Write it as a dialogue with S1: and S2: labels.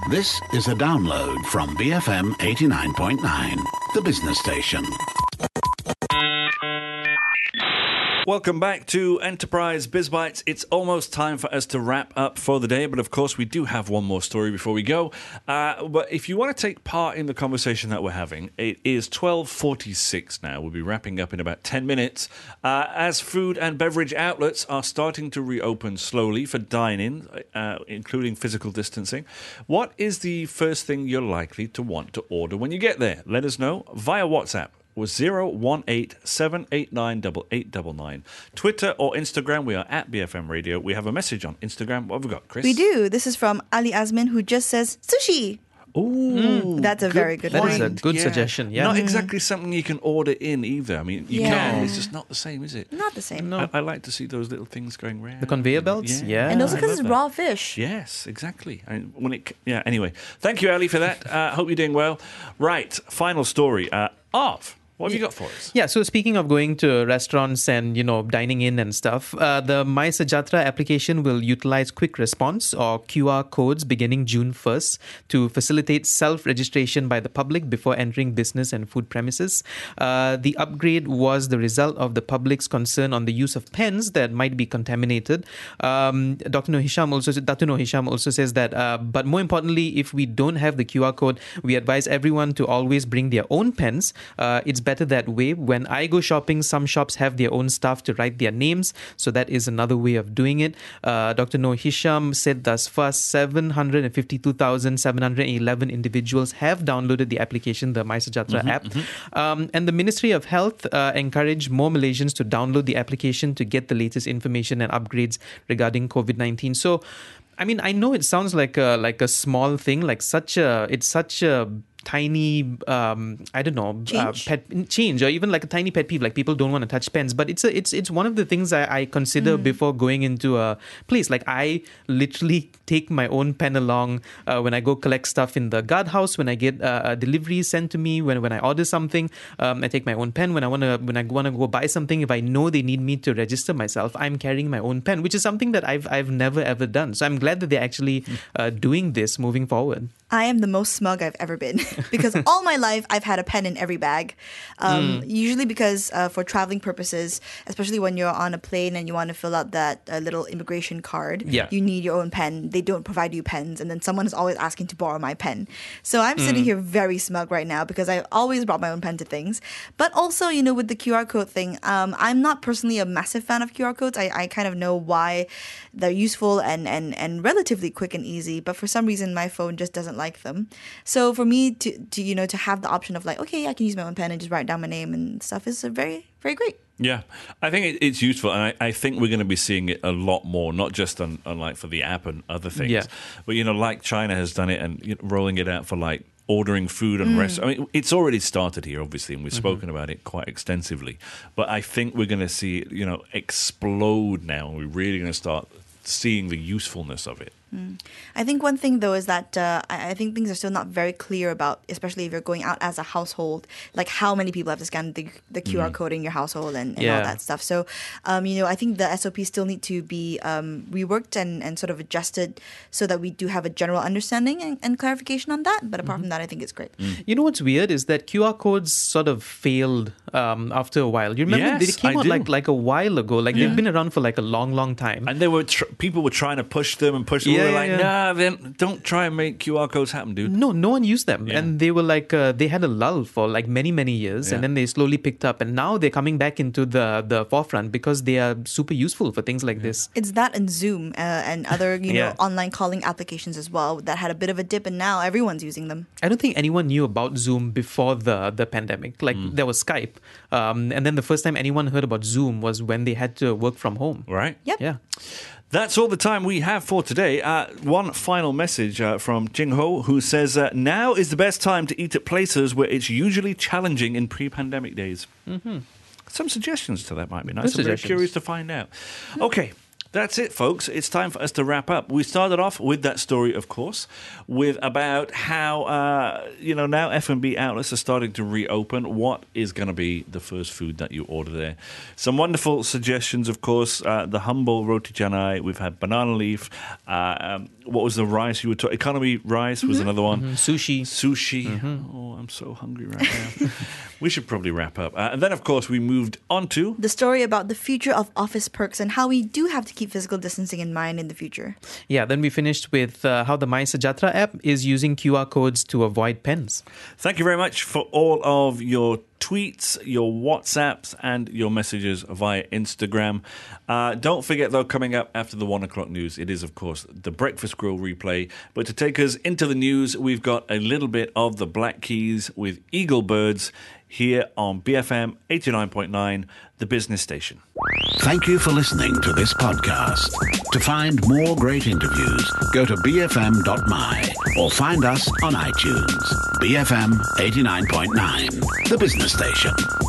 S1: This is a download from BFM 89.9, the business station.
S2: Welcome back to Enterprise BizBytes. It's almost time for us to wrap up for the day, but of course we do have one more story before we go. But if you want to take part in the conversation that we're having, it is 12:46 now. We'll be wrapping up in about 10 minutes. As food and beverage outlets are starting to reopen slowly for dine-in, including physical distancing, what is the first thing you're likely to want to order when you get there? Let us know via WhatsApp. Was 018-789-8899. Twitter or Instagram, we are at BFM Radio. We have a message on Instagram. What have we got, Chris?
S3: We do. This is from Ali Azmin, who just says, sushi.
S2: Ooh,
S3: That's a very good
S4: That
S3: one.
S4: is a good suggestion, yeah.
S2: Not exactly something you can order in either. I mean, you can. It's just not the same, is it?
S3: Not the same.
S4: No.
S2: I like to see those little things going round.
S4: The conveyor belts? Yeah.
S3: And also
S2: I
S3: because
S2: love
S3: it's
S2: that.
S3: raw fish.
S2: Yes, exactly. Anyway. Thank you, Ali, for that. Hope you're doing well. Right, final story. Arv, what have you got for us?
S4: Yeah, so speaking of going to restaurants and, dining in and stuff, the My Sejahtera application will utilize quick response or QR codes beginning June 1st to facilitate self-registration by the public before entering business and food premises. The upgrade was the result of the public's concern on the use of pens that might be contaminated. Dr. Noor Hisham also says that, but more importantly, if we don't have the QR code, we advise everyone to always bring their own pens. It's better that way. When I go shopping, some shops have their own staff to write their names, so that is another way of doing it. Dr. Noor Hisham said thus far 752,711 individuals have downloaded the application, the My Sejahtera app. And the Ministry of Health encouraged more Malaysians to download the application to get the latest information and upgrades regarding COVID-19. So, I mean, I know it sounds like a small thing, it's such a tiny, change, or even like a tiny pet peeve, like people don't want to touch pens. But it's one of the things I consider before going into a place. Like I literally take my own pen along when I go collect stuff in the guardhouse, when I get a delivery sent to me, when I order something, I take my own pen. When I want to go buy something, if I know they need me to register myself, I'm carrying my own pen, which is something that I've never ever done. So I'm glad that they're actually doing this moving forward.
S3: I am the most smug I've ever been because all my life I've had a pen in every bag. Usually because for traveling purposes, especially when you're on a plane and you want to fill out that little immigration card, you need your own pen. They don't provide you pens, and then someone is always asking to borrow my pen. So I'm sitting here very smug right now because I always brought my own pen to things. But also, with the QR code thing, I'm not personally a massive fan of QR codes. I kind of know why they're useful and relatively quick and easy, but for some reason my phone just doesn't like them. So for me to have the option of like, okay, I can use my own pen and just write down my name and stuff is very, very great.
S2: Yeah, I think it's useful, and I think we're going to be seeing it a lot more, not just on like for the app and other things, but like China has done it and rolling it out for like ordering food and restaurants. I mean, it's already started here, obviously, and we've spoken about it quite extensively. But I think we're going to see it, explode now, and we're really going to start seeing the usefulness of it.
S3: I think one thing, though, is that I think things are still not very clear about, especially if you're going out as a household, like how many people have to scan the QR code in your household and all that stuff. So, I think the SOPs still need to be reworked and sort of adjusted so that we do have a general understanding and clarification on that. But apart from that, I think it's great.
S4: You know what's weird is that QR codes sort of failed after a while. You remember they came out like a while ago. Like they've been around for like a long, long time.
S2: And they were people were trying to push them and push them. We were like, nah, then don't try and make QR codes happen, dude.
S4: No one used them. Yeah. And they were like, they had a lull for like many, many years. And then they slowly picked up. And now they're coming back into the forefront because they are super useful for things like this.
S3: It's that and Zoom and other, online calling applications as well that had a bit of a dip, and now everyone's using them.
S4: I don't think anyone knew about Zoom before the pandemic. Like there was Skype. And then the first time anyone heard about Zoom was when they had to work from home.
S2: Right.
S3: Yep.
S4: Yeah.
S2: That's all the time we have for today. One final message from Jing Ho, who says, now is the best time to eat at places where it's usually challenging in pre-pandemic days. Some suggestions to that might be nice. I'm very curious to find out. Okay. That's it, folks. It's time for us to wrap up. We started off with that story, of course, with about how, now F&B outlets are starting to reopen. What is going to be the first food that you order there? Some wonderful suggestions, of course. The humble roti canai. We've had banana leaf. what was the rice you were talking? Economy rice was another one.
S4: Sushi.
S2: Sushi. Oh, I'm so hungry right now. We should probably wrap up. And then, of course, we moved on to
S3: The story about the future of office perks and how we do have to keep physical distancing in mind in the future.
S4: Yeah, then we finished with how the My Sajatra app is using QR codes to avoid pens.
S2: Thank you very much for all of your tweets, your WhatsApps, and your messages via Instagram. Don't forget, though, coming up after the 1 o'clock news, it is, of course, the Breakfast Grill replay. But to take us into the news, we've got a little bit of the Black Keys with Eagle Birds here on BFM 89.9, the business station.
S1: Thank you for listening to this podcast. To find more great interviews, go to bfm.my or find us on iTunes. BFM 89.9, the business station.